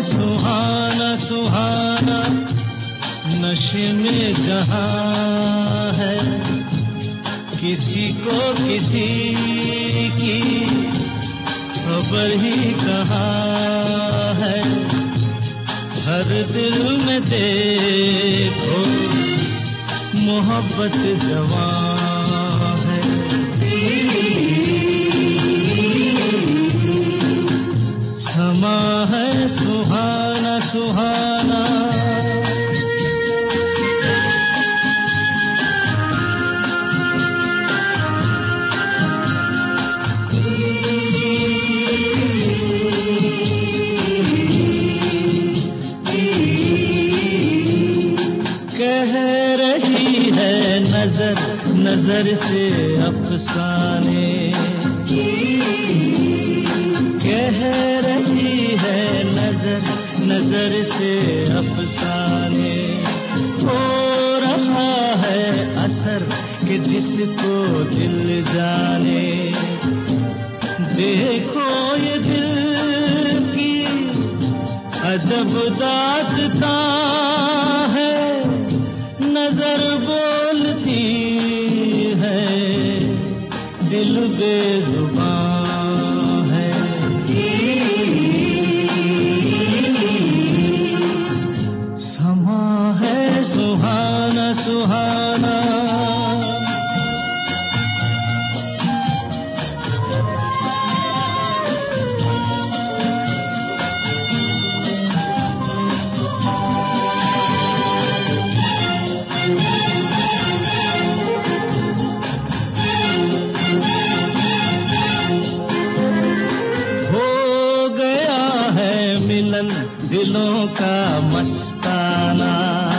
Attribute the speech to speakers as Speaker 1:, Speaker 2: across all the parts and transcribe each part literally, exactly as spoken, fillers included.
Speaker 1: सुहाना सुहाना नशे में जहां है, किसी को किसी की खबर ही कहाँ है। हर दिल में देखो मोहब्बत जवां है। समा है सुहाना सुहाना, नजर नजर से अफसाने कह रही है, नजर नजर से अफसाने हो रहा है असर कि जिसको दिल जाने। देखो ये दिल की अजब दास्तां है, नजर बोलती है दिल बेजुबान है। समा है सुहाना सुहाना, दिलों का मस्ताना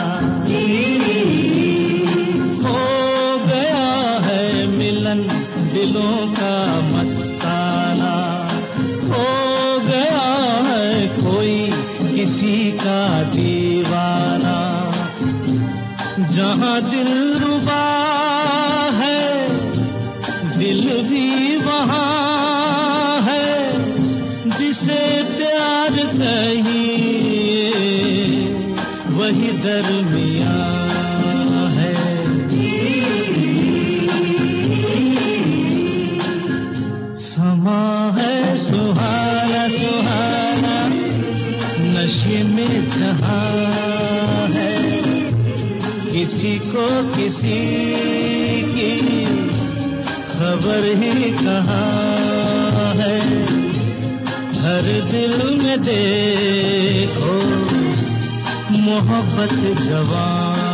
Speaker 1: हो गया है, मिलन दिलों का मस्ताना हो गया है, कोई किसी का दीवाना। जहां दिल रुबा है दिल भी वहां है, जिसे प्यार कहीं वही दरमियां है। समा है सुहाना सुहाना नशे में जहां है, किसी को किसी की खबर ही कहाँ है। हर दिल में देखो मोहब्बत जवां